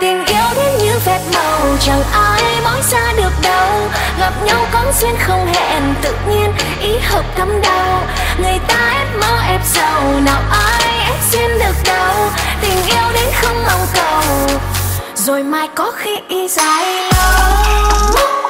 Tình yêu đến như phép màu, chẳng ai bỏ xa được đâu. Gặp nhau có duyên không hẹn, tự nhiên ý hợp thấm đau. Người ta ép mơ ép giàu, nào ai ép duyên được đâu. Tình yêu đến không mong cầu, rồi mai có khi dài lâu.